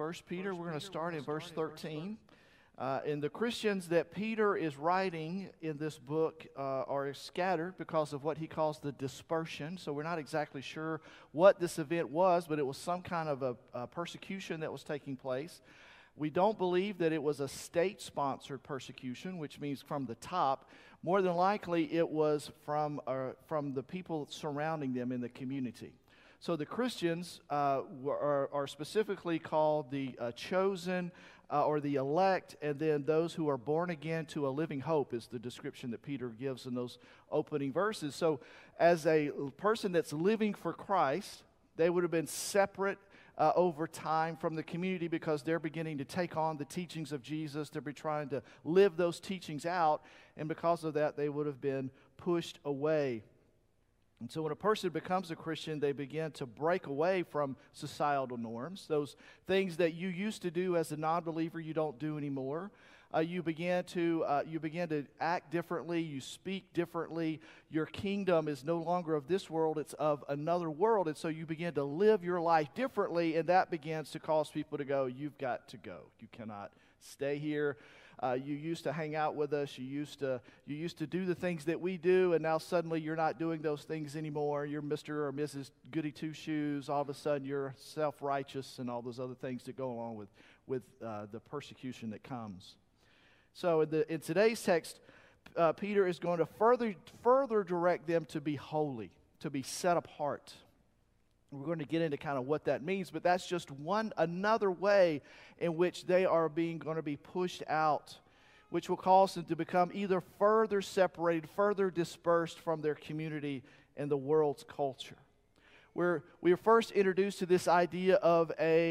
First Peter. We're going to start in verse 13. And the Christians that Peter is writing in this book are scattered because of what he calls the dispersion. So we're not exactly sure what this event was, but it was some kind of a persecution that was taking place. We don't believe that it was a state-sponsored persecution, which means from the top. More than likely, it was from the people surrounding them in the community. So the Christians are specifically called the chosen or the elect, and then those who are born again to a living hope is the description that Peter gives in those opening verses. So as a person that's living for Christ, they would have been separate over time from the community because they're beginning to take on the teachings of Jesus. They'll be trying to live those teachings out, and because of that, they would have been pushed away. And so when a person becomes a Christian, they begin to break away from societal norms. Those things that you used to do as a non-believer, you don't do anymore. You begin to act differently. You speak differently. Your kingdom is no longer of this world. It's of another world. And so you begin to live your life differently, and that begins to cause people to go, you've got to go. You cannot stay here. You used to hang out with us. You used to do the things that we do, and now suddenly you're not doing those things anymore. You're Mr. or Mrs. Goody Two-Shoes. All of a sudden you're self-righteous and all those other things that go along with the persecution that comes. So in today's text, Peter is going to further direct them to be holy, to be set apart. We're going to get into kind of what that means, but that's just another way in which they are going to be pushed out, which will cause them to become either further separated, further dispersed from their community and the world's culture. We are first introduced to this idea of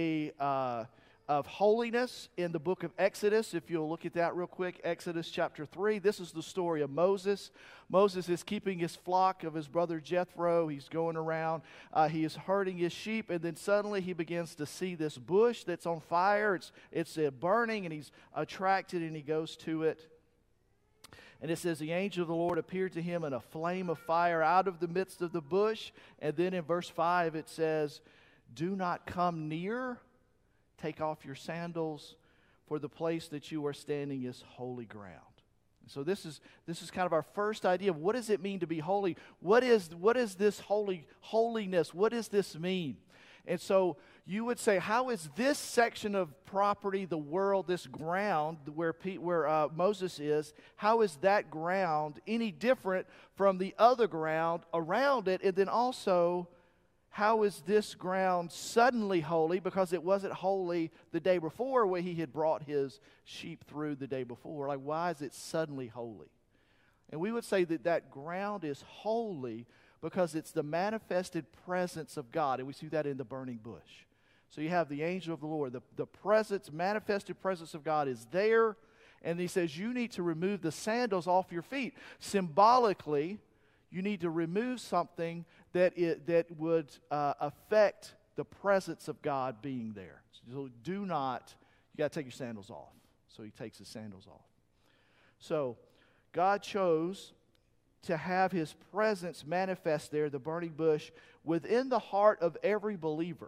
of holiness in the book of Exodus. If you'll look at that real quick, Exodus chapter 3. This is the story of Moses. Moses is keeping his flock of his brother Jethro. He's going around. He is herding his sheep, and then suddenly he begins to see this bush that's on fire. It's burning, and he's attracted, and he goes to it. And it says, the angel of the Lord appeared to him in a flame of fire out of the midst of the bush. And then in verse 5 it says, do not come near. Take off your sandals, for the place that you are standing is holy ground. So this is kind of our first idea of what does it mean to be holy? What is this holiness? What does this mean? And so you would say, how is this section of property, the world, this ground where Moses is, how is that ground any different from the other ground around it? And then also, how is this ground suddenly holy because it wasn't holy the day before when he had brought his sheep through the day before? Like, why is it suddenly holy? And we would say that ground is holy because it's the manifested presence of God. And we see that in the burning bush. So you have the angel of the Lord. The manifested presence of God is there. And he says, you need to remove the sandals off your feet. Symbolically, you need to remove something that would affect the presence of God being there. So you got to take your sandals off. So he takes his sandals off. So God chose to have his presence manifest there, the burning bush, within the heart of every believer.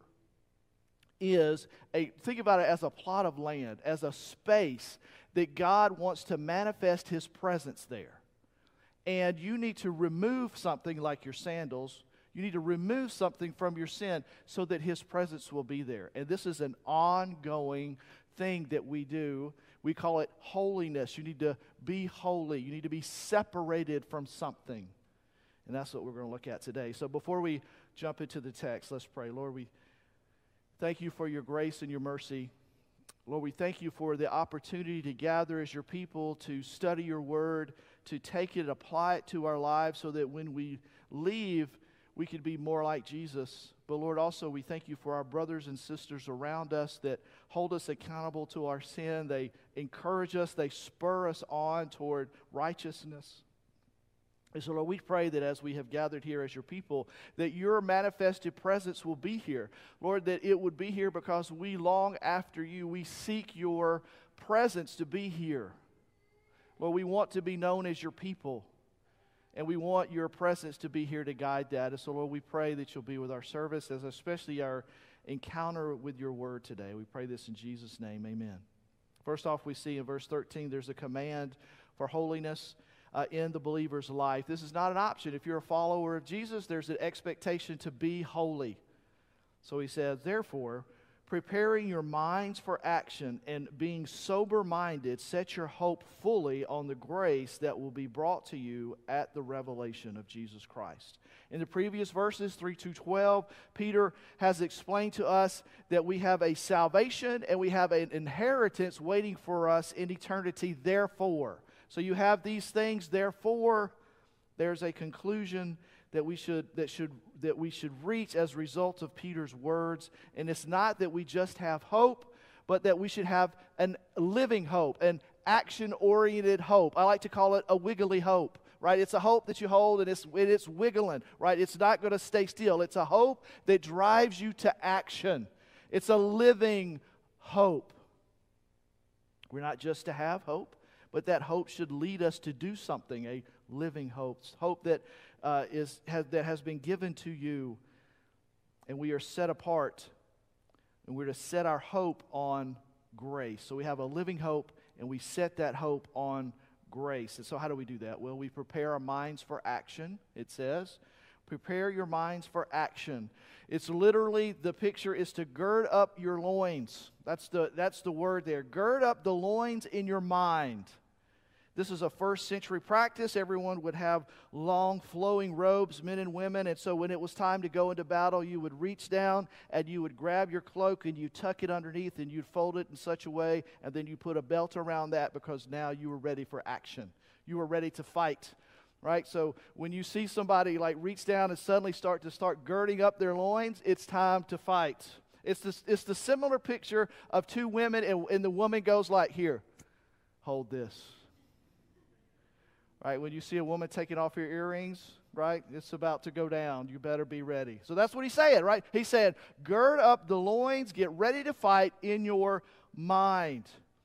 Think about it as a plot of land, as a space that God wants to manifest his presence there. And you need to remove something like your sandals. You need to remove something from your sin so that his presence will be there. And this is an ongoing thing that we do. We call it holiness. You need to be holy. You need to be separated from something. And that's what we're going to look at today. So before we jump into the text, let's pray. Lord, we thank you for your grace and your mercy. Lord, we thank you for the opportunity to gather as your people, to study your word, to take it, apply it to our lives so that when we leave, we could be more like Jesus. But Lord, also we thank you for our brothers and sisters around us that hold us accountable to our sin. They encourage us. They spur us on toward righteousness. And so, Lord, we pray that as we have gathered here as your people, that your manifested presence will be here. Lord, that it would be here because we long after you. We seek your presence to be here. Lord, we want to be known as your people. And we want your presence to be here to guide that. And so, Lord, we pray that you'll be with our service, as especially our encounter with your word today. We pray this in Jesus' name. Amen. First off, we see in verse 13, there's a command for holiness in the believer's life. This is not an option. If you're a follower of Jesus, there's an expectation to be holy. So he says, therefore, preparing your minds for action and being sober-minded, set your hope fully on the grace that will be brought to you at the revelation of Jesus Christ. In the previous verses, 3-12, Peter has explained to us that we have a salvation and we have an inheritance waiting for us in eternity, therefore. So you have these things, therefore, there's a conclusion that we should reach as a result of Peter's words. And it's not that we just have hope, but that we should have a living hope, an action-oriented hope. I like to call it a wiggly hope, right? It's a hope that you hold and it's wiggling, right? It's not going to stay still. It's a hope that drives you to action. It's a living hope. We're not just to have hope, but that hope should lead us to do something, a living hope. Hope that has been given to you, and we are set apart, and we're to set our hope on grace. So we have a living hope, and we set that hope on grace. And so how do we do that? Well, we prepare our minds for action, it says. Prepare your minds for action. It's literally, the picture is to gird up your loins. That's the word there. Gird up the loins in your mind. This is a first century practice. Everyone would have long flowing robes, men and women. And so when it was time to go into battle, you would reach down and you would grab your cloak and you tuck it underneath and you'd fold it in such a way, and then you put a belt around that because now you were ready for action. You were ready to fight. Right? So when you see somebody like reach down and suddenly start girding up their loins, it's time to fight. It's the similar picture of two women, and the woman goes like, here, hold this. Right? When you see a woman taking off her earrings, right? It's about to go down. You better be ready. So that's what he's saying, right? He said, gird up the loins, get ready to fight in your mind.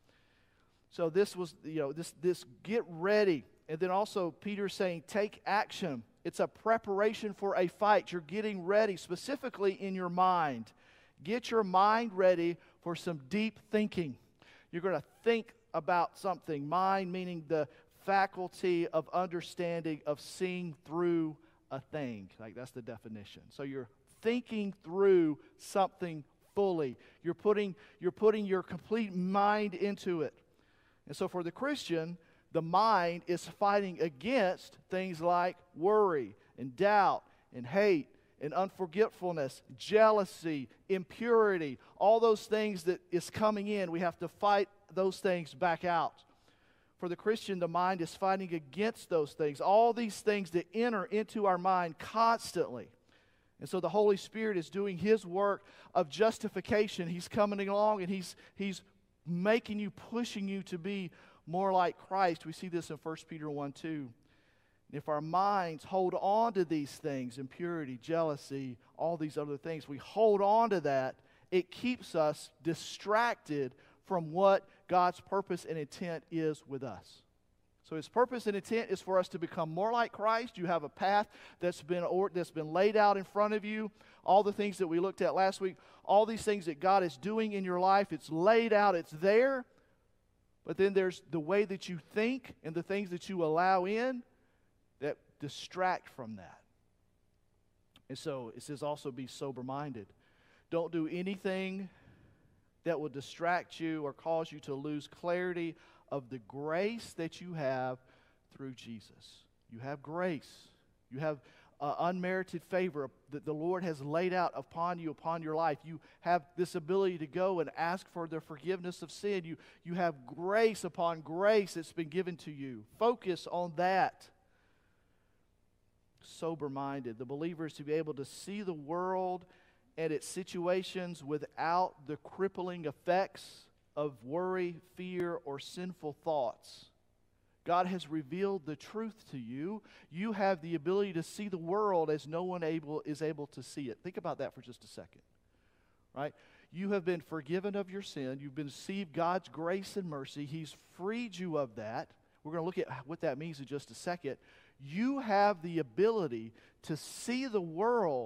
So this was, this get ready. And then also Peter's saying, take action. It's a preparation for a fight. You're getting ready, specifically in your mind. Get your mind ready for some deep thinking. You're going to think about something. Mind meaning the faculty of understanding, of seeing through a thing. Like, that's the definition. So you're thinking through something fully. You're putting your complete mind into it. And so for the Christian, the mind is fighting against things like worry and doubt and hate and unforgetfulness, jealousy, impurity, all those things that is coming in. We have to fight those things back out. For the Christian, the mind is fighting against those things, all these things that enter into our mind constantly. And so the Holy Spirit is doing His work of justification. He's coming along and He's making you, pushing you to be more like Christ. We see this in 1 Peter 1:2. If our minds hold on to these things, impurity, jealousy, all these other things, we hold on to that, it keeps us distracted from what God's purpose and intent is with us. So His purpose and intent is for us to become more like Christ. You have a path that's been laid out in front of you. All the things that we looked at last week, all these things that God is doing in your life, it's laid out, it's there. But then there's the way that you think and the things that you allow in that distract from that. And so it says also be sober-minded. Don't do anything that will distract you or cause you to lose clarity of the grace that you have through Jesus. You have grace. You have unmerited favor that the Lord has laid out upon you, upon your life. You have this ability to go and ask for the forgiveness of sin. You have grace upon grace that's been given to you. Focus on that. Sober-minded. The believer is to be able to see the world and its situations without the crippling effects of worry, fear, or sinful thoughts. God has revealed the truth to you. You have the ability to see the world as no one is able to see it. Think about that for just a second. Right? You have been forgiven of your sin. You've received God's grace and mercy. He's freed you of that. We're going to look at what that means in just a second. You have the ability to see the world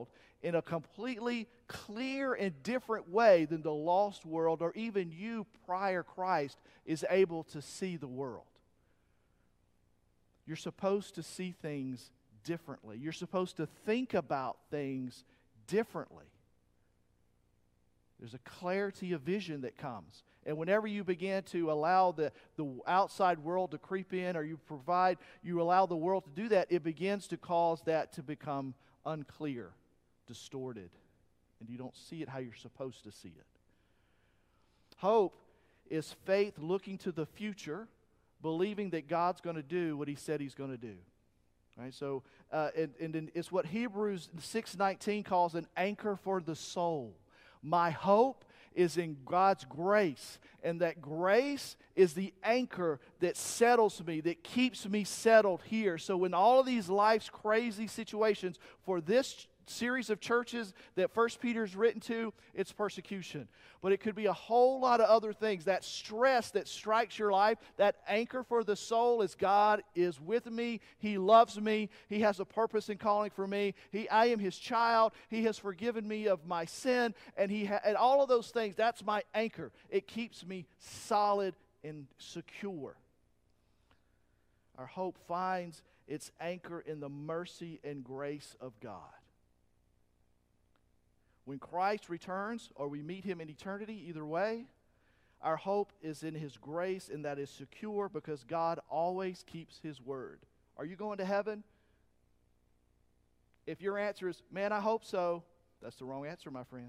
in a completely clear and different way than the lost world or even you prior Christ is able to see the world. You're supposed to see things differently. You're supposed to think about things differently. There's a clarity of vision that comes. And whenever you begin to allow the outside world to creep in, or you allow the world to do that, it begins to cause that to become unclear, distorted, and you don't see it how you're supposed to see it. Hope is faith looking to the future, believing that God's going to do what He said He's going to do. Right? So, and it's what Hebrews 6:19 calls an anchor for the soul. My hope is in God's grace, and that grace is the anchor that settles me, that keeps me settled here. So in all of these life's crazy situations, for this series of churches that 1 Peter's written to, it's persecution. But it could be a whole lot of other things. That stress that strikes your life, that anchor for the soul is God is with me. He loves me. He has a purpose and calling for me. I am His child. He has forgiven me of my sin. And and all of those things, that's my anchor. It keeps me solid and secure. Our hope finds its anchor in the mercy and grace of God. When Christ returns, or we meet Him in eternity, either way, our hope is in His grace, and that is secure because God always keeps His word. Are you going to heaven? If your answer is, man, I hope so, that's the wrong answer, my friend.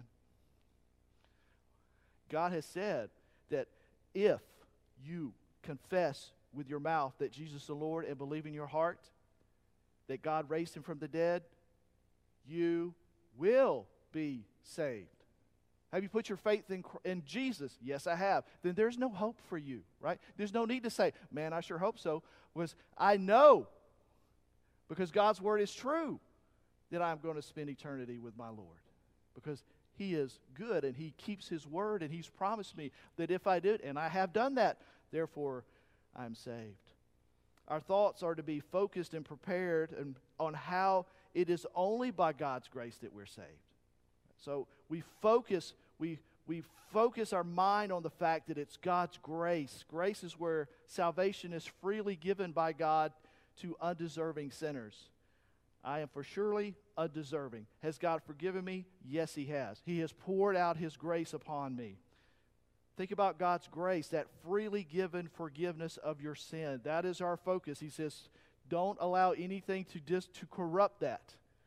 God has said that if you confess with your mouth that Jesus is the Lord and believe in your heart that God raised Him from the dead, you will be saved. Have you put your faith in Jesus? Yes, I have. Then there's no hope for you, right? There's no need to say, man, I sure hope so. Because I know, because God's word is true, that I'm going to spend eternity with my Lord. Because He is good and He keeps His word, and He's promised me that if I do it, and I have done that, therefore I'm saved. Our thoughts are to be focused and prepared on how it is only by God's grace that we're saved. So we focus our mind on the fact that it's God's grace. Grace is where salvation is freely given by God to undeserving sinners. I am for surely undeserving. Has God forgiven me? Yes, He has. He has poured out His grace upon me. Think about God's grace, that freely given forgiveness of your sin. That is our focus. He says, don't allow anything to corrupt that.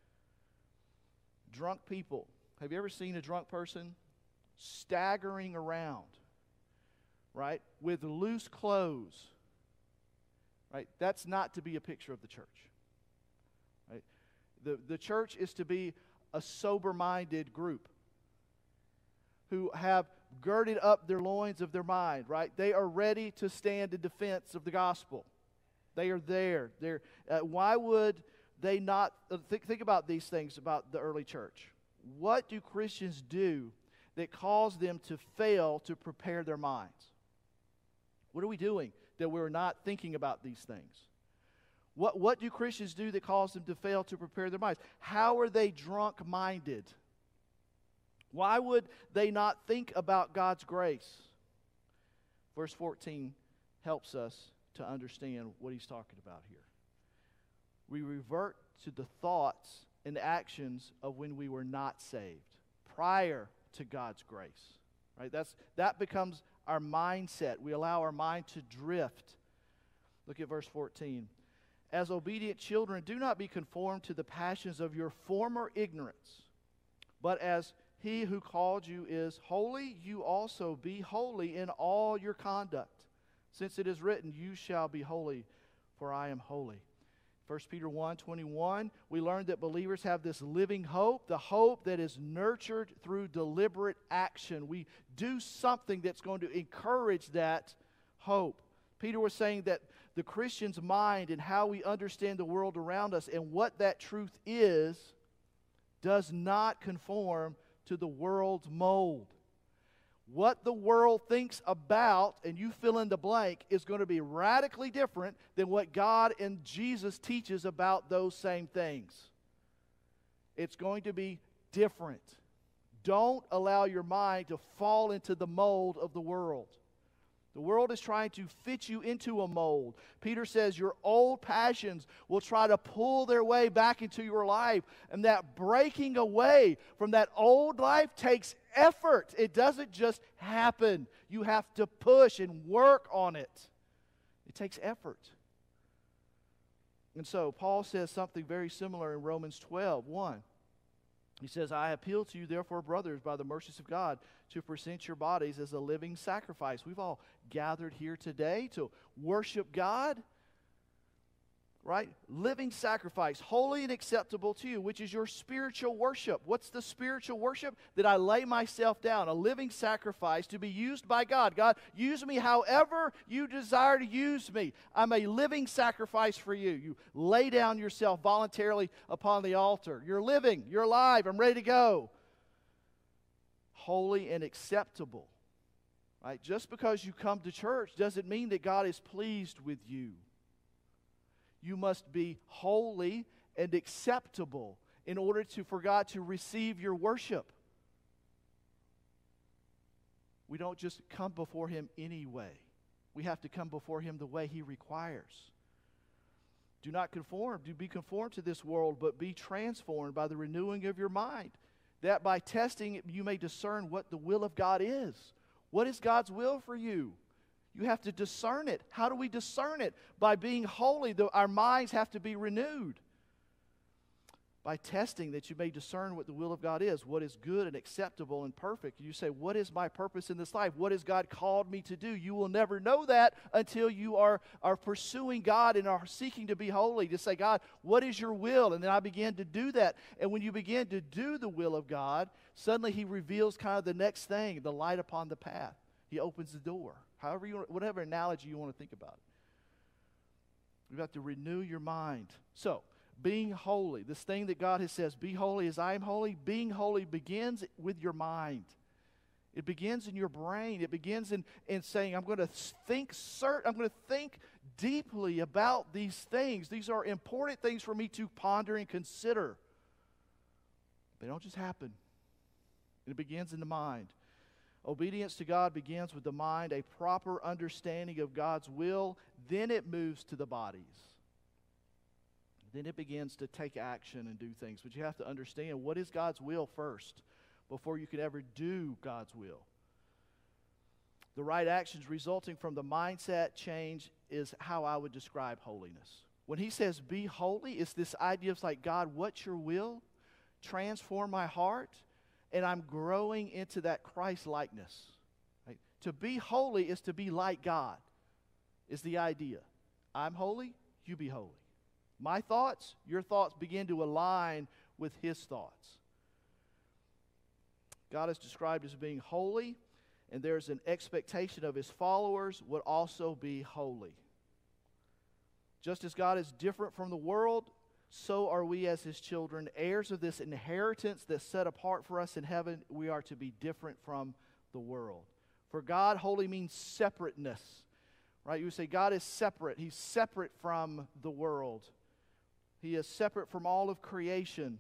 Drunk people. Have you ever seen a drunk person staggering around, right, with loose clothes? Right? That's not to be a picture of the church. Right? The church is to be a sober-minded group who have girded up their loins of their mind, right? They are ready to stand in defense of the gospel. They are there. Why would they not think about these things about the early church? What do Christians do that cause them to fail to prepare their minds? What are we doing that we're not thinking about these things? What do Christians do that cause them to fail to prepare their minds? How are they drunk-minded? Why would they not think about God's grace? Verse 14 helps us to understand what he's talking about here. We revert to the thoughts and actions of when we were not saved, prior to God's grace. Right? That becomes our mindset. We allow our mind to drift. Look at verse 14. As obedient children, do not be conformed to the passions of your former ignorance, but as He who called you is holy, you also be holy in all your conduct. Since it is written, you shall be holy, for I am holy. 1 Peter 1:21, we learned that believers have this living hope, the hope that is nurtured through deliberate action. We do something that's going to encourage that hope. Peter was saying that the Christian's mind and how we understand the world around us and what that truth is does not conform to the world's mold. What the world thinks about, and you fill in the blank, is going to be radically different than what God and Jesus teaches about those same things. It's going to be different. Don't allow your mind to fall into the mold of the world. The world is trying to fit you into a mold. Peter says your old passions will try to pull their way back into your life. And that breaking away from that old life takes effort. It doesn't just happen. You have to push and work on it. It takes effort. And so Paul says something very similar in Romans 12:1. He says, I appeal to you, therefore, brothers, by the mercies of God, to present your bodies as a living sacrifice. We've all gathered here today to worship God, right? Living sacrifice, holy and acceptable to you, which is your spiritual worship. What's the spiritual worship? That I lay myself down, a living sacrifice to be used by God. God, use me however you desire to use me. I'm a living sacrifice for you. You lay down yourself voluntarily upon the altar. You're living, you're alive, I'm ready to go. Holy and acceptable. Right? Just because you come to church doesn't mean that God is pleased with you. You must be holy and acceptable in order for God to receive your worship. We don't just come before Him anyway. We have to come before Him the way He requires. Do not be conformed to this world, but be transformed by the renewing of your mind, that by testing it you may discern what the will of God is. What is God's will for you? You have to discern it. How do we discern it? By being holy. Our minds have to be renewed. By testing that you may discern what the will of God is, what is good and acceptable and perfect. You say, what is my purpose in this life? What has God called me to do? You will never know that until you are pursuing God and are seeking to be holy. To say, God, what is your will? And then I begin to do that. And when you begin to do the will of God, suddenly He reveals kind of the next thing, the light upon the path. He opens the door. Whatever analogy you want to think about it. You've got to renew your mind. So, being holy, this thing that God has says, be holy as I am holy, being holy begins with your mind. It begins in your brain. It begins in saying, I'm going to think deeply about these things. These are important things for me to ponder and consider. They don't just happen. It begins in the mind. Obedience to God begins with the mind, a proper understanding of God's will. Then it moves to the bodies. Then it begins to take action and do things. But you have to understand, what is God's will first before you can ever do God's will? The right actions resulting from the mindset change is how I would describe holiness. When he says be holy, it's this idea of like, God, what's your will? Transform my heart. And I'm growing into that Christ-likeness. Right? To be holy is to be like God, is the idea. I'm holy, you be holy. My thoughts, your thoughts begin to align with His thoughts. God is described as being holy, and there's an expectation of His followers would also be holy. Just as God is different from the world, so are we as His children, heirs of this inheritance that's set apart for us in heaven. We are to be different from the world. For God, holy means separateness. Right? You say God is separate. He's separate from the world. He is separate from all of creation.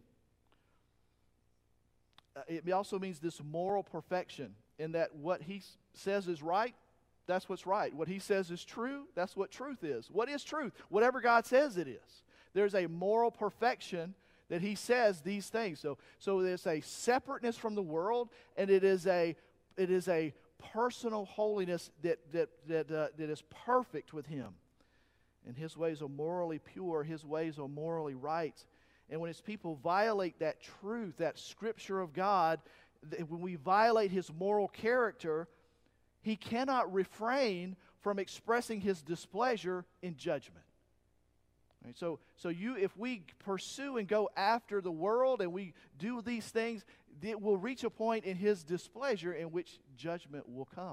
It also means this moral perfection, in that what He says is right, that's what's right. What He says is true, that's what truth is. What is truth? Whatever God says it is. There's a moral perfection that He says these things. So there's a separateness from the world, and it is a personal holiness that is perfect with Him. And His ways are morally pure. His ways are morally right. And when His people violate that truth, that Scripture of God, when we violate His moral character, He cannot refrain from expressing His displeasure in judgment. Right? So if we pursue and go after the world and we do these things, it will reach a point in His displeasure in which judgment will come.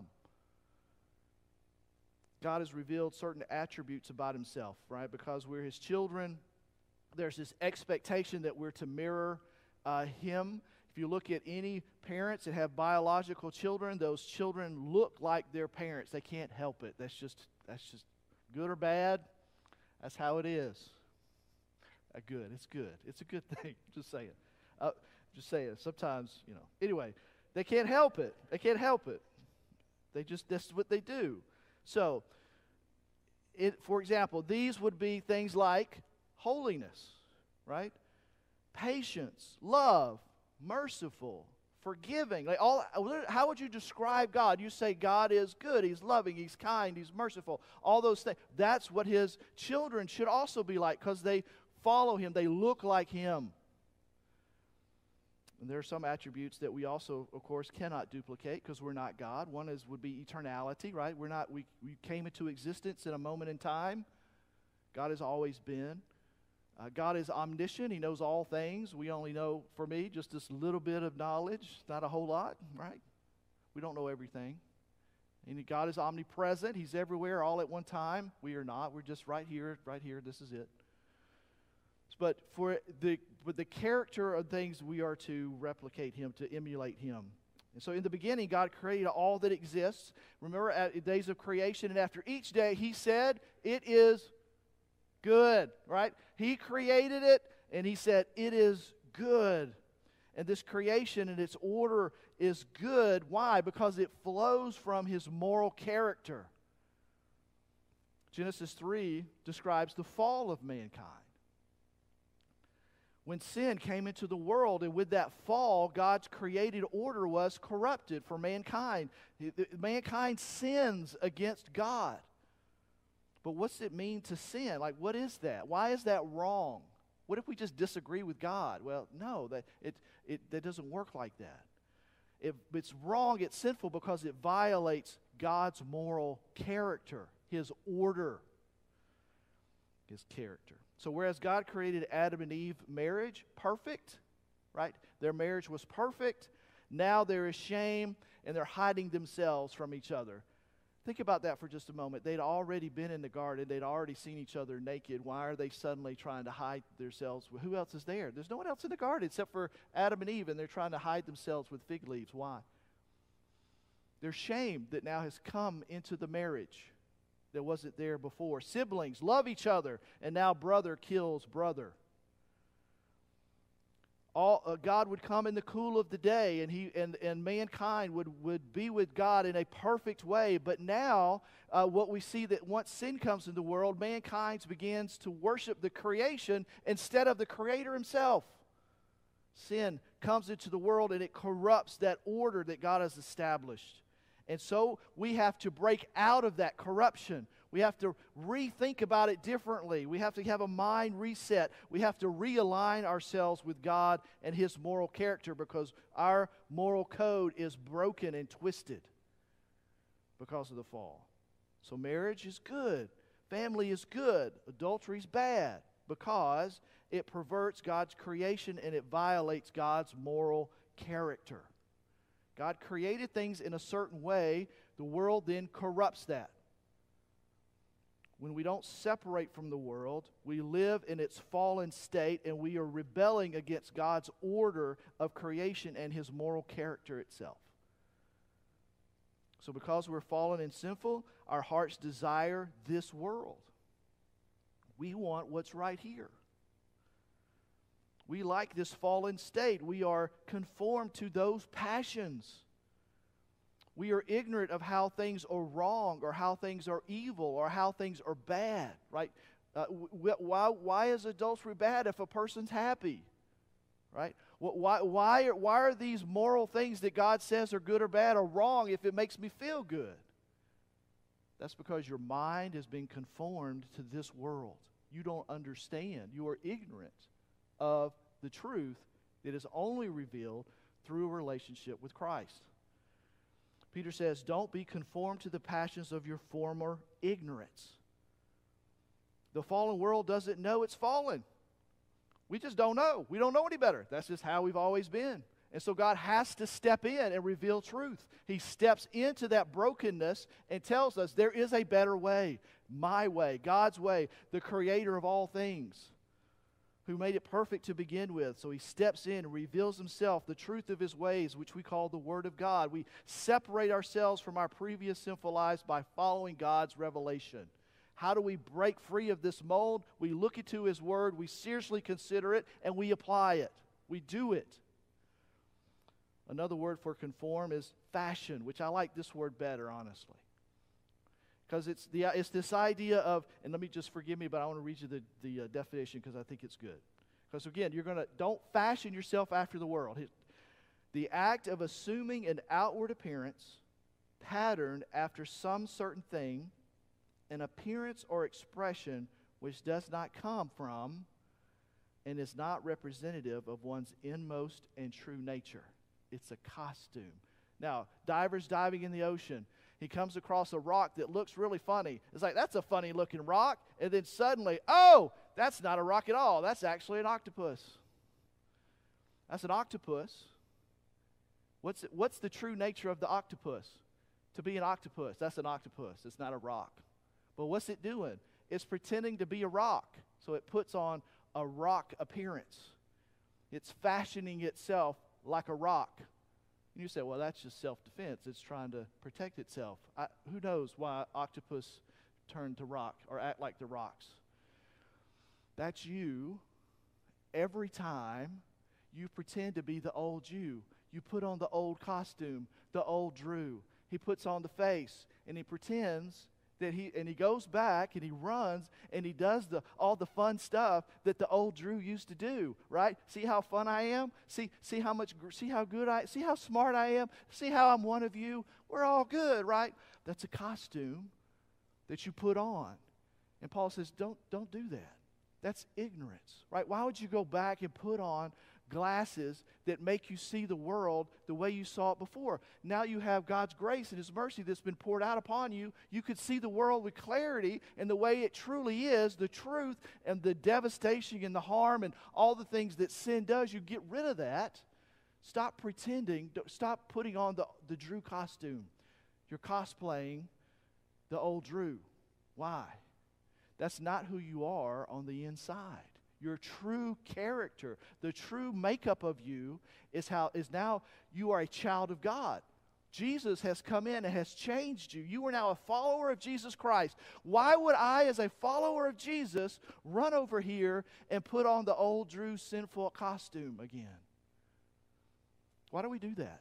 God has revealed certain attributes about Himself, right? Because we're His children, there's this expectation that we're to mirror Him. If you look at any parents that have biological children, those children look like their parents. They can't help it. That's just good or bad. That's how it is. Good. It's good. It's a good thing. Just saying. Just saying, sometimes, Anyway, they can't help it. They can't help it. That's what they do. So, for example, these would be things like holiness, right? Patience, love, merciful, forgiving. How would you describe God? You say God is good, He's loving, He's kind, He's merciful. All those things. That's what His children should also be like, because they follow Him. They look like Him. And there are some attributes that we also, of course, cannot duplicate because we're not God. One would be eternality, right? We came into existence in a moment in time. God has always been. God is omniscient. He knows all things. We only know, for me, just this little bit of knowledge, not a whole lot, right? We don't know everything. And God is omnipresent. He's everywhere all at one time. We are not. We're just right here, this is it. But for the character of things, we are to replicate Him, to emulate Him. And so in the beginning, God created all that exists. Remember, at the days of creation, and after each day, He said, it is good, right? He created it, and He said, it is good. And this creation and its order is good. Why? Because it flows from His moral character. Genesis 3 describes the fall of mankind. When sin came into the world, and with that fall, God's created order was corrupted for mankind. Mankind sins against God. But what's it mean to sin? Like, what is that? Why is that wrong? What if we just disagree with God? Well, no, that doesn't work like that. It's wrong, it's sinful because it violates God's moral character, His order, His character. So whereas God created Adam and Eve marriage perfect, right? Their marriage was perfect. Now there is shame, and they're hiding themselves from each other. Think about that for just a moment. They'd already been in the garden. They'd already seen each other naked. Why are they suddenly trying to hide themselves? Who else is there? There's no one else in the garden except for Adam and Eve, and they're trying to hide themselves with fig leaves. Why? There's shame that now has come into the marriage that wasn't there before. Siblings love each other, and now brother kills brother. God would come in the cool of the day, and mankind would be with God in a perfect way. But now, what we see that once sin comes into the world, mankind begins to worship the creation instead of the Creator Himself. Sin comes into the world, and it corrupts that order that God has established. And so we have to break out of that corruption. We have to rethink about it differently. We have to have a mind reset. We have to realign ourselves with God and His moral character, because our moral code is broken and twisted because of the fall. So marriage is good. Family is good. Adultery is bad because it perverts God's creation and it violates God's moral character. God created things in a certain way. The world then corrupts that. When we don't separate from the world, we live in its fallen state, and we are rebelling against God's order of creation and His moral character itself. So because we're fallen and sinful, our hearts desire this world. We want what's right here. We like this fallen state. We are conformed to those passions. We are ignorant of how things are wrong, or how things are evil, or how things are bad, right? Why is adultery bad if a person's happy, right? Why are these moral things that God says are good or bad or wrong if it makes me feel good? That's because your mind has been conformed to this world. You don't understand. You are ignorant of the truth that is only revealed through a relationship with Christ. Peter says, don't be conformed to the passions of your former ignorance. The fallen world doesn't know it's fallen. We just don't know. We don't know any better. That's just how we've always been. And so God has to step in and reveal truth. He steps into that brokenness and tells us there is a better way, my way, God's way, the Creator of all things, who made it perfect to begin with. So He steps in and reveals Himself, the truth of His ways, which we call the Word of God. We separate ourselves from our previous sinful lives by following God's revelation. How do we break free of this mold? We look into His Word, we seriously consider it, and we apply it. We do it. Another word for conform is fashion, which I like this word better, honestly. Because it's this idea of, and let me just forgive me, but I want to read you the definition because I think it's good. Because again, don't fashion yourself after the world. The act of assuming an outward appearance patterned after some certain thing, an appearance or expression which does not come from and is not representative of one's inmost and true nature. It's a costume. Now, divers diving in the ocean. He comes across a rock that looks really funny. It's like, that's a funny looking rock. And then suddenly, oh, that's not a rock at all. That's actually an octopus. That's an octopus. What's the true nature of the octopus? To be an octopus. That's an octopus. It's not a rock. But what's it doing? It's pretending to be a rock. So it puts on a rock appearance. It's fashioning itself like a rock. And you say, well, that's just self-defense. It's trying to protect itself. Who knows why octopus turn to rock or act like the rocks? That's you every time you pretend to be the old you. You put on the old costume, the old Drew. He puts on the face and he pretends that he goes back and he runs and he does all the fun stuff that the old Drew used to do, right? See how fun I am? See how good see how smart I am? See how I'm one of you? We're all good, right? That's a costume that you put on. And Paul says, don't do that. That's ignorance, right? Why would you go back and put on glasses that make you see the world the way you saw it before? Now you have God's grace and His mercy that's been poured out upon you. You could see the world with clarity and the way it truly is, the truth and the devastation and the harm and all the things that sin does. You get rid of that. Stop pretending. Stop putting on the Drew costume. You're cosplaying the old Drew. Why? That's not who you are on the inside. Your true character, the true makeup of you is now you are a child of God. Jesus has come in and has changed you. You are now a follower of Jesus Christ. Why would I, as a follower of Jesus, run over here and put on the old Drew sinful costume again? Why do we do that?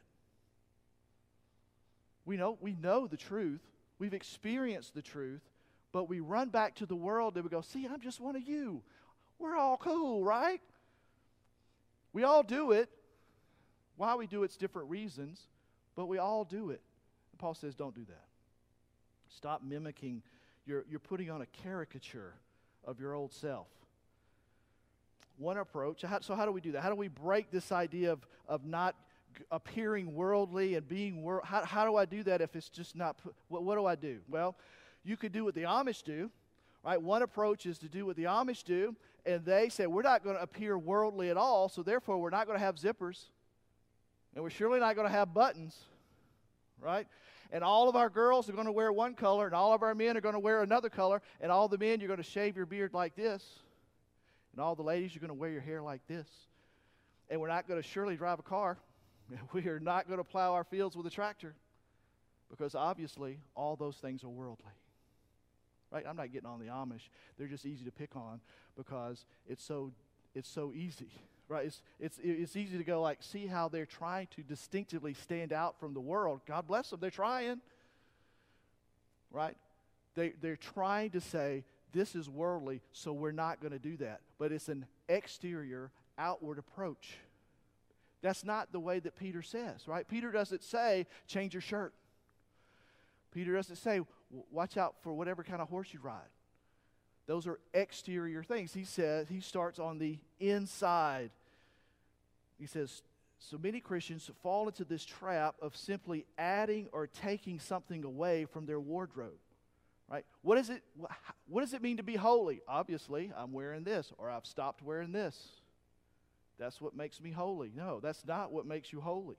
We know the truth. We've experienced the truth, but we run back to the world and we go, see, I'm just one of you. We're all cool, right? We all do it. Why we do it's different reasons, but we all do it. And Paul says, don't do that. Stop mimicking. You're putting on a caricature of your old self. One approach, so how do we do that? How do we break this idea of not appearing worldly and being world? How do I do that if it's just not, what do I do? Well, you could do what the Amish do. Right? One approach is to do what the Amish do, and they say, we're not going to appear worldly at all, so therefore we're not going to have zippers, and we're surely not going to have buttons, right? And all of our girls are going to wear one color, and all of our men are going to wear another color, and all the men, you're going to shave your beard like this, and all the ladies, you're going to wear your hair like this, and we're not going to surely drive a car. We are not going to plow our fields with a tractor, because obviously all those things are worldly. Right? I'm not getting on the Amish. They're just easy to pick on because it's so easy. Right? It's easy to go like, see how they're trying to distinctively stand out from the world. God bless them. They're trying. Right? They're trying to say, this is worldly, so we're not going to do that. But it's an exterior, outward approach. That's not the way that Peter says, right? Peter doesn't say, change your shirt. Peter doesn't say, watch out for whatever kind of horse you ride. Those are exterior things. He says, he starts on the inside. He says, so many Christians fall into this trap of simply adding or taking something away from their wardrobe. Right? What does it mean to be holy? Obviously, I'm wearing this, or I've stopped wearing this. That's what makes me holy. No, that's not what makes you holy.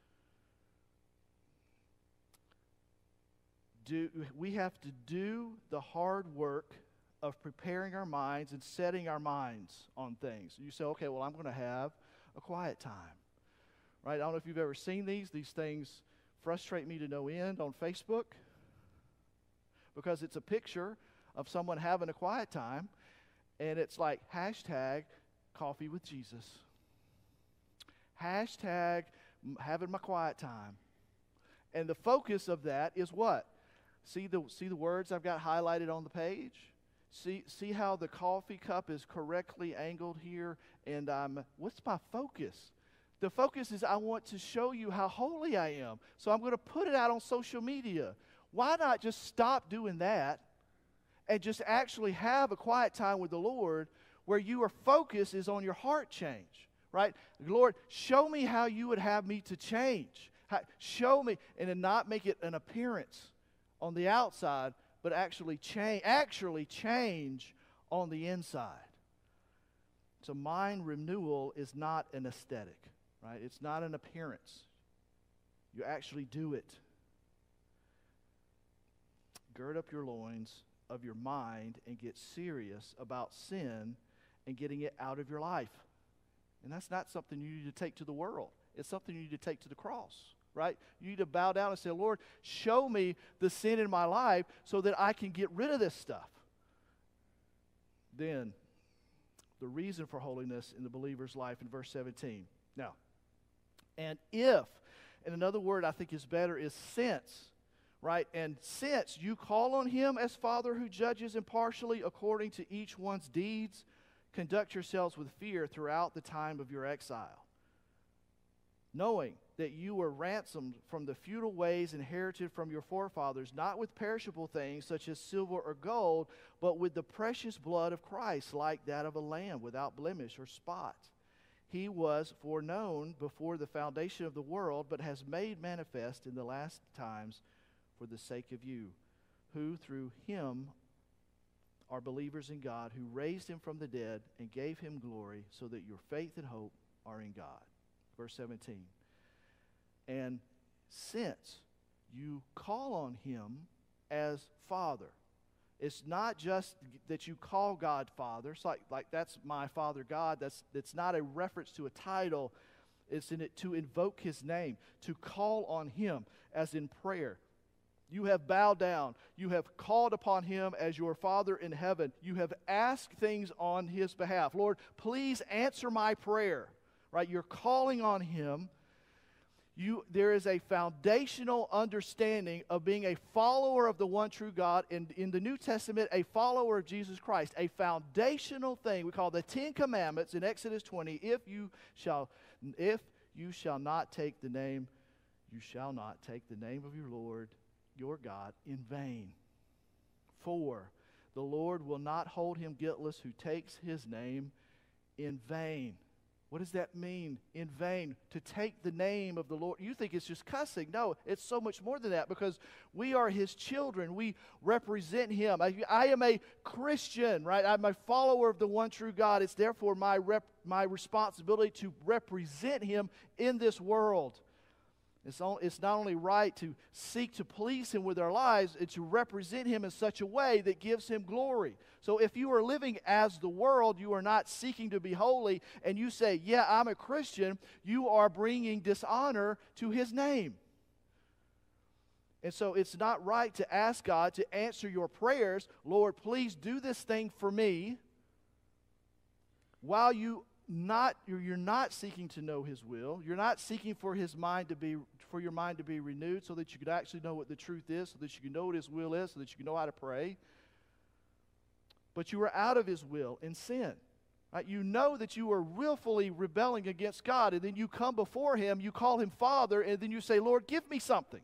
We have to do the hard work of preparing our minds and setting our minds on things. You say, okay, well, I'm going to have a quiet time. Right? I don't know if you've ever seen these. These things frustrate me to no end on Facebook because it's a picture of someone having a quiet time, and it's like hashtag coffee with Jesus. Hashtag having my quiet time. And the focus of that is what? See the words I've got highlighted on the page? See how the coffee cup is correctly angled here? And what's my focus? The focus is I want to show you how holy I am. So I'm going to put it out on social media. Why not just stop doing that and just actually have a quiet time with the Lord where your focus is on your heart change, right? Lord, show me how you would have me to change. Show me, and then not make it an appearance on the outside, but actually change on the inside. So mind renewal is not an aesthetic, right? It's not an appearance. You actually do it. Gird up your loins of your mind and get serious about sin and getting it out of your life. And that's not something you need to take to the world. It's something you need to take to the cross, right? You need to bow down and say, Lord, show me the sin in my life so that I can get rid of this stuff. Then, the reason for holiness in the believer's life in verse 17. Now, and if, and another word I think is better is since, right? And since you call on him as Father who judges impartially according to each one's deeds, conduct yourselves with fear throughout the time of your exile, knowing that you were ransomed from the futile ways inherited from your forefathers, not with perishable things such as silver or gold, but with the precious blood of Christ, like that of a lamb without blemish or spot. He was foreknown before the foundation of the world, but has made manifest in the last times for the sake of you, who through him are believers in God, who raised him from the dead and gave him glory, so that your faith and hope are in God. Verse 17. And since you call on him as Father, it's not just that you call God Father. It's like that's my Father God. That's not a reference to a title. It's in it to invoke his name, to call on him as in prayer. You have bowed down. You have called upon him as your Father in heaven. You have asked things on his behalf. Lord, please answer my prayer. Right? You're calling on him. There is a foundational understanding of being a follower of the one true God, and in the New Testament, a follower of Jesus Christ. A foundational thing we call the 10 Commandments in Exodus 20. If you shall not take the name of your Lord your God in vain. 4, the Lord will not hold him guiltless who takes his name in vain. What does that mean, in vain? To take the name of the Lord. You think it's just cussing. No, it's so much more than that, because we are his children. We represent him. I am a Christian, right? I'm a follower of the one true God. It's therefore my responsibility to represent him in this world. It's not only right to seek to please him with our lives, it's to represent him in such a way that gives him glory. So if you are living as the world, you are not seeking to be holy, and you say, yeah, I'm a Christian, you are bringing dishonor to his name. And so it's not right to ask God to answer your prayers, Lord, please do this thing for me, while you're not seeking to know his will. You're not seeking for your mind to be renewed so that you could actually know what the truth is, so that you can know what his will is, so that you can know how to pray. But you are out of his will in sin. Right? You know that you are willfully rebelling against God, and then you come before him, you call him Father, and then you say, Lord, give me something.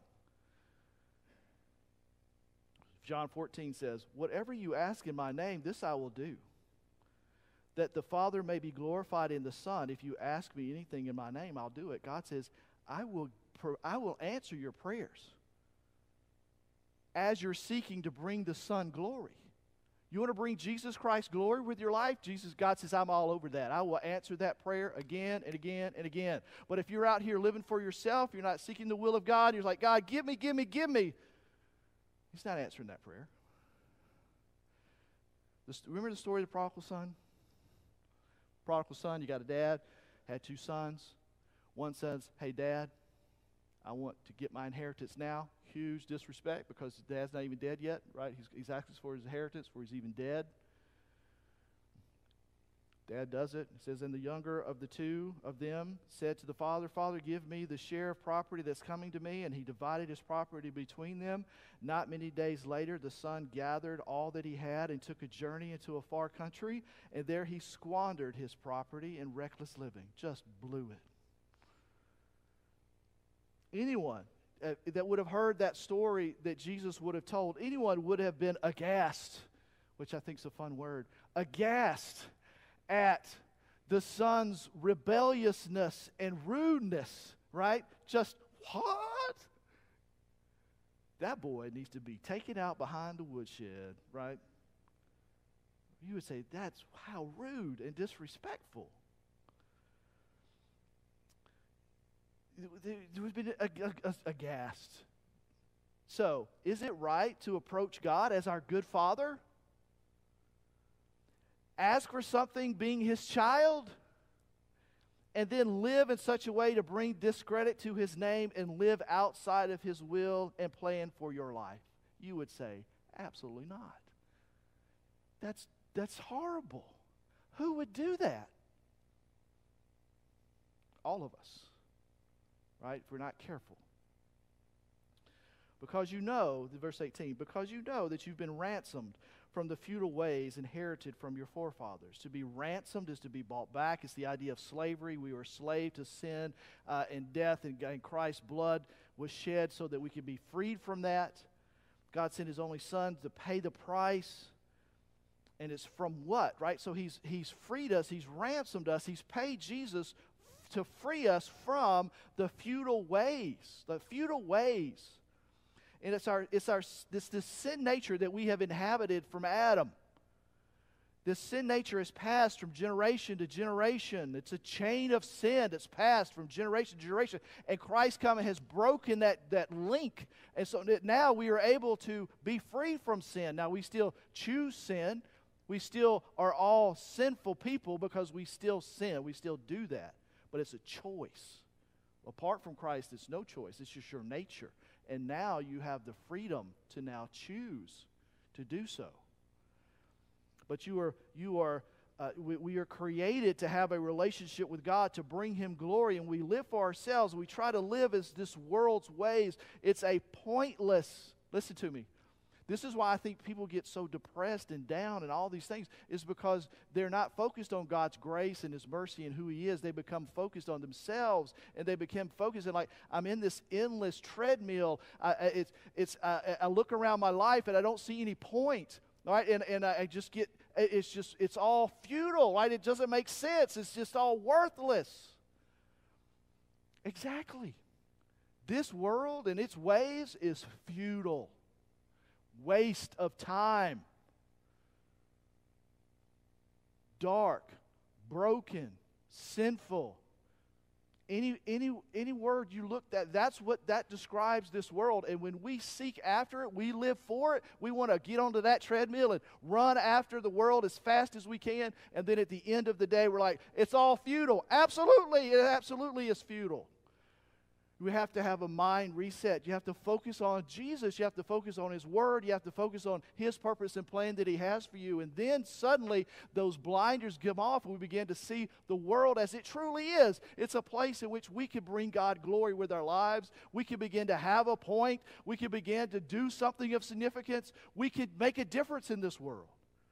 John 14 says, whatever you ask in my name, this I will do, that the Father may be glorified in the Son. If you ask me anything in my name, I'll do it. God says, I will answer your prayers as you're seeking to bring the Son glory. You want to bring Jesus Christ glory with your life? God says, I'm all over that. I will answer that prayer again and again and again. But if you're out here living for yourself, you're not seeking the will of God, you're like, God, give me, give me, give me. He's not answering that prayer. Remember the story of the prodigal son? Prodigal son, you got a dad, had 2 sons. One says, hey, Dad, I want to get my inheritance now. Huge disrespect, because his dad's not even dead yet, right? He's asking for his inheritance before he's even dead. Dad does it. It says, and the younger of the two of them said to the father, Father, give me the share of property that's coming to me. And he divided his property between them. Not many days later, the son gathered all that he had and took a journey into a far country. And there he squandered his property in reckless living. Just blew it. Anyone that would have heard that story that Jesus would have told, anyone would have been aghast, which I think is a fun word, aghast at the son's rebelliousness and rudeness, right? Just, what? That boy needs to be taken out behind the woodshed, right? You would say, that's how rude and disrespectful. There would be aghast. So, is it right to approach God as our good Father? Ask for something being His child, and then live in such a way to bring discredit to His name and live outside of His will and plan for your life? You would say, absolutely not. That's horrible. Who would do that? All of us, right? If we're not careful. Because you know, verse 18, because you know that you've been ransomed from the futile ways inherited from your forefathers. To be ransomed is to be bought back. It's the idea of slavery. We were slave to sin and death, and Christ's blood was shed so that we could be freed from that. God sent His only Son to pay the price. And it's from what, right? So He's freed us. He's ransomed us. He's paid Jesus to free us from the futile ways. The futile ways. And this sin nature that we have inhabited from Adam. This sin nature is passed from generation to generation. It's a chain of sin that's passed from generation to generation. And Christ coming has broken that link. And so that now we are able to be free from sin. Now we still choose sin. We still are all sinful people because we still sin. We still do that. But it's a choice. Apart from Christ, it's no choice. It's just your nature. And now you have the freedom to now choose to do so. But we are created to have a relationship with God, to bring Him glory, and we live for ourselves. We try to live as this world's ways. It's a pointless, listen to me, this is why I think people get so depressed and down and all these things, is because they're not focused on God's grace and His mercy and who He is. They become focused on themselves, and they become focused on, like, I'm in this endless treadmill. I look around my life and I don't see any point, right? And I just get, it's all futile, right? It doesn't make sense. It's just all worthless. Exactly. This world and its ways is futile. Waste of time. Dark, broken, sinful. Any word you look at, that's what that describes this world. And when we seek after it, we live for it. We want to get onto that treadmill and run after the world as fast as we can. And then at the end of the day, we're like, it's all futile. Absolutely, it absolutely is futile. We have to have a mind reset. You have to focus on Jesus. You have to focus on His Word. You have to focus on His purpose and plan that He has for you. And then suddenly those blinders come off and we begin to see the world as it truly is. It's a place in which we can bring God glory with our lives. We can begin to have a point. We can begin to do something of significance. We can make a difference in this world.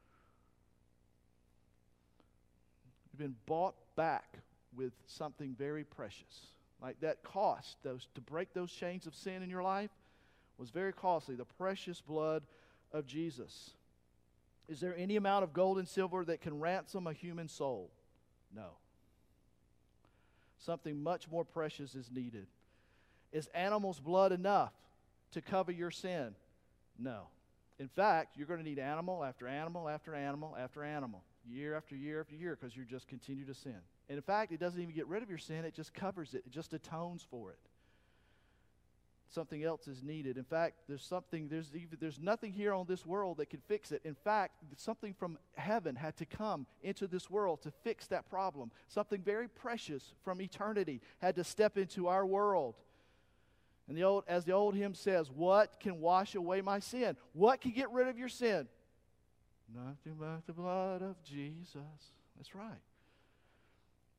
We've been bought back with something very precious. Like that cost, to break those chains of sin in your life was very costly. The precious blood of Jesus. Is there any amount of gold and silver that can ransom a human soul? No. Something much more precious is needed. Is animal's blood enough to cover your sin? No. In fact, you're going to need animal after animal after animal after animal, year after year after year, because you just continue to sin. And in fact, it doesn't even get rid of your sin. It just covers it. It just atones for it. Something else is needed. In fact, there's nothing here on this world that can fix it. In fact, something from heaven had to come into this world to fix that problem. Something very precious from eternity had to step into our world. And as the old hymn says, what can wash away my sin? What can get rid of your sin? Nothing but the blood of Jesus. That's right.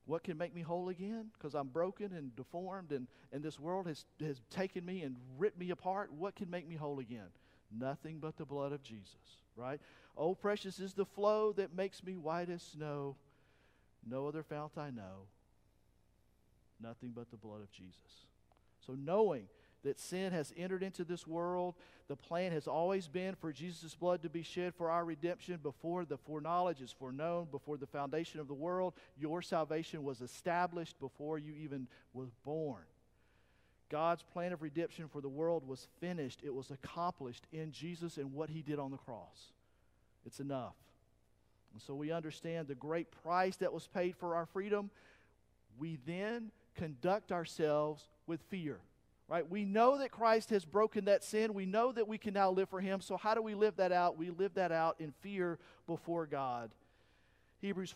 What can make me whole again? Because I'm broken and deformed, and this world has taken me and ripped me apart. What can make me whole again? Nothing but the blood of Jesus, right? Oh, precious is the flow that makes me white as snow. No other fount I know. Nothing but the blood of Jesus. So knowing that sin has entered into this world, the plan has always been for Jesus' blood to be shed for our redemption before the foreknowledge is foreknown, before the foundation of the world. Your salvation was established before you even was born. God's plan of redemption for the world was finished. It was accomplished in Jesus and what he did on the cross. It's enough. And so we understand the great price that was paid for our freedom. We then conduct ourselves with fear. Right? We know that Christ has broken that sin. We know that we can now live for him. So how do we live that out? We live that out in fear before God. Hebrews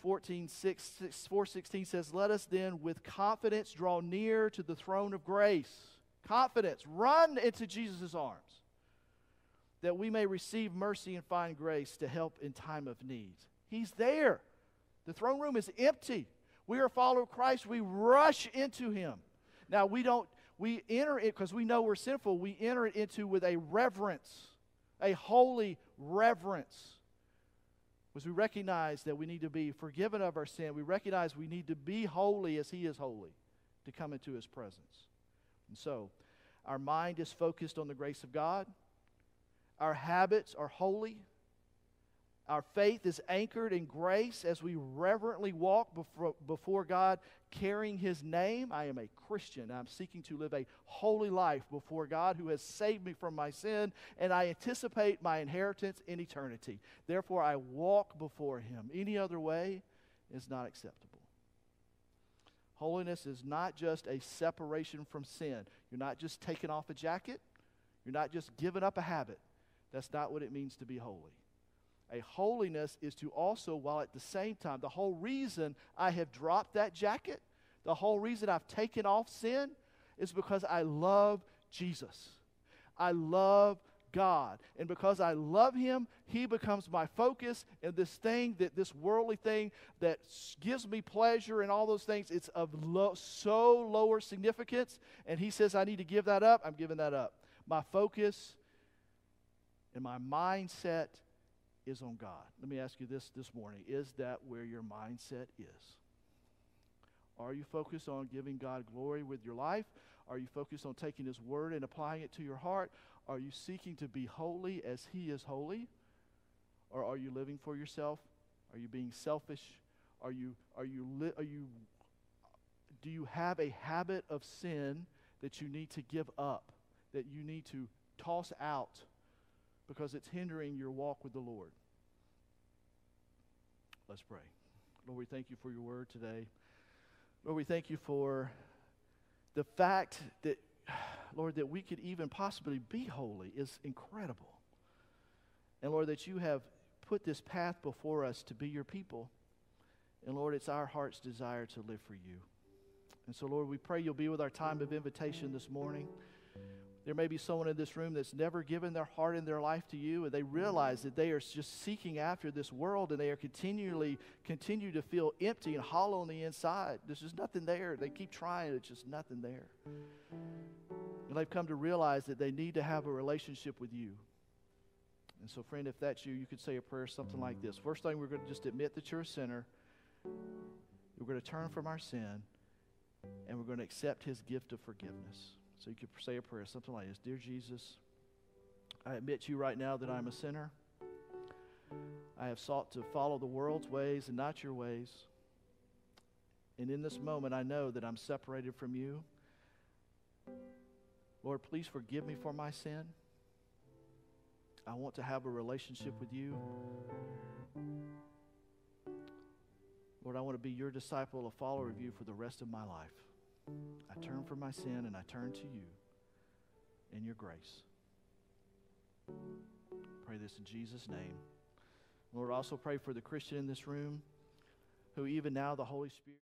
4:16 says, let us then with confidence draw near to the throne of grace. Confidence. Run into Jesus' arms, that we may receive mercy and find grace to help in time of need. He's there. The throne room is empty. We are a follower of Christ. We rush into him. Now, we enter it because we know we're sinful. We enter it into with a reverence, a holy reverence. Because we recognize that we need to be forgiven of our sin. We recognize we need to be holy as he is holy to come into his presence. And so, our mind is focused on the grace of God. Our habits are holy. Our faith is anchored in grace as we reverently walk before God, carrying his name. I am a Christian. I'm seeking to live a holy life before God who has saved me from my sin, and I anticipate my inheritance in eternity. Therefore, I walk before him. Any other way is not acceptable. Holiness is not just a separation from sin. You're not just taking off a jacket. You're not just giving up a habit. That's not what it means to be holy. A holiness is to also, while at the same time, the whole reason I have dropped that jacket, the whole reason I've taken off sin is because I love Jesus. I love God. And because I love him, he becomes my focus. And this worldly thing that gives me pleasure and all those things, it's of so lower significance. And he says I need to give that up. I'm giving that up. My focus and my mindset is on God. Let me ask you this morning. Is that where your mindset is? Are you focused on giving God glory with your life? Are you focused on taking his word and applying it to your heart? Are you seeking to be holy as he is holy? Or are you living for yourself? Are you being selfish? Do you have a habit of sin that you need to give up, that you need to toss out because it's hindering your walk with the Lord? Let's pray. Lord, we thank you for your word today. Lord, we thank you for the fact that, Lord, that we could even possibly be holy is incredible. And Lord, that you have put this path before us to be your people. And Lord, it's our heart's desire to live for you. And so, Lord, we pray you'll be with our time of invitation this morning. There may be someone in this room that's never given their heart and their life to you, and they realize that they are just seeking after this world, and they are continue to feel empty and hollow on the inside. There's just nothing there. They keep trying, it's just nothing there. And they've come to realize that they need to have a relationship with you. And so, friend, if that's you, you could say a prayer something like this. First thing, we're going to just admit that you're a sinner. We're going to turn from our sin, and we're going to accept his gift of forgiveness. So you could say a prayer, something like this. Dear Jesus, I admit to you right now that I'm a sinner. I have sought to follow the world's ways and not your ways. And in this moment, I know that I'm separated from you. Lord, please forgive me for my sin. I want to have a relationship with you. Lord, I want to be your disciple, a follower of you for the rest of my life. I turn from my sin and I turn to you in your grace. Pray this in Jesus' name. Lord, also pray for the Christian in this room who even now the Holy Spirit